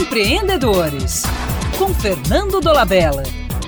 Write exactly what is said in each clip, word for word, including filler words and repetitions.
Empreendedores, com Fernando Dolabella.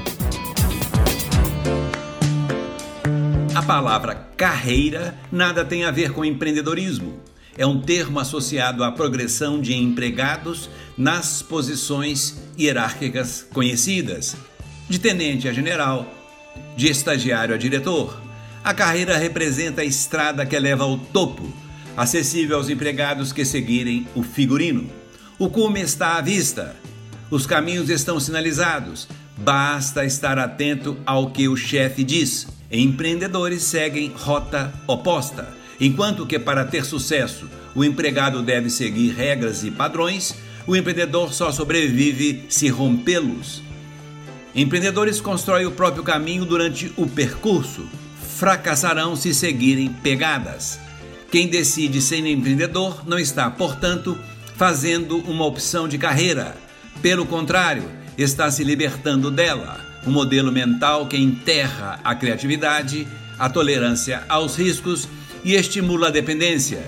A palavra carreira nada tem a ver com empreendedorismo. É um termo associado à progressão de empregados nas posições hierárquicas conhecidas, de tenente a general, de estagiário a diretor. A carreira representa a estrada que leva ao topo, acessível aos empregados que seguirem o figurino. O cume está à vista, os caminhos estão sinalizados, basta estar atento ao que o chefe diz. Empreendedores seguem rota oposta, enquanto que para ter sucesso o empregado deve seguir regras e padrões, o empreendedor só sobrevive se rompê-los. Empreendedores constroem o próprio caminho durante o percurso, fracassarão se seguirem pegadas. Quem decide ser empreendedor não está, portanto, fazendo uma opção de carreira. Pelo contrário, está se libertando dela, um modelo mental que enterra a criatividade, a tolerância aos riscos e estimula a dependência.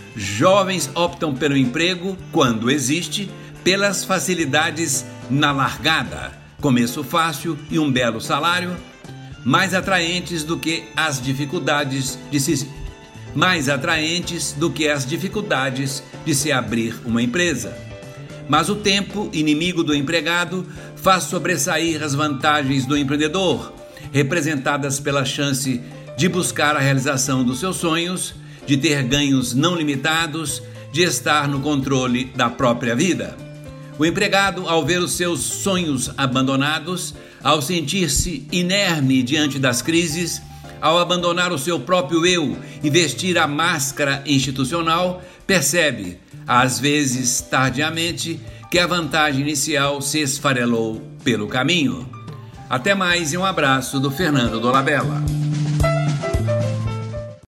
Jovens optam pelo emprego, quando existe, pelas facilidades na largada, começo fácil e um belo salário, mais atraentes do que as dificuldades de se mais atraentes do que as dificuldades de se abrir uma empresa. Mas o tempo, inimigo do empregado, faz sobressair as vantagens do empreendedor, representadas pela chance de buscar a realização dos seus sonhos, de ter ganhos não limitados, de estar no controle da própria vida. O empregado, ao ver os seus sonhos abandonados, ao sentir-se inerme diante das crises, ao abandonar o seu próprio eu e vestir a máscara institucional, percebe, às vezes tardiamente, que a vantagem inicial se esfarelou pelo caminho. Até mais e um abraço do Fernando Dolabella.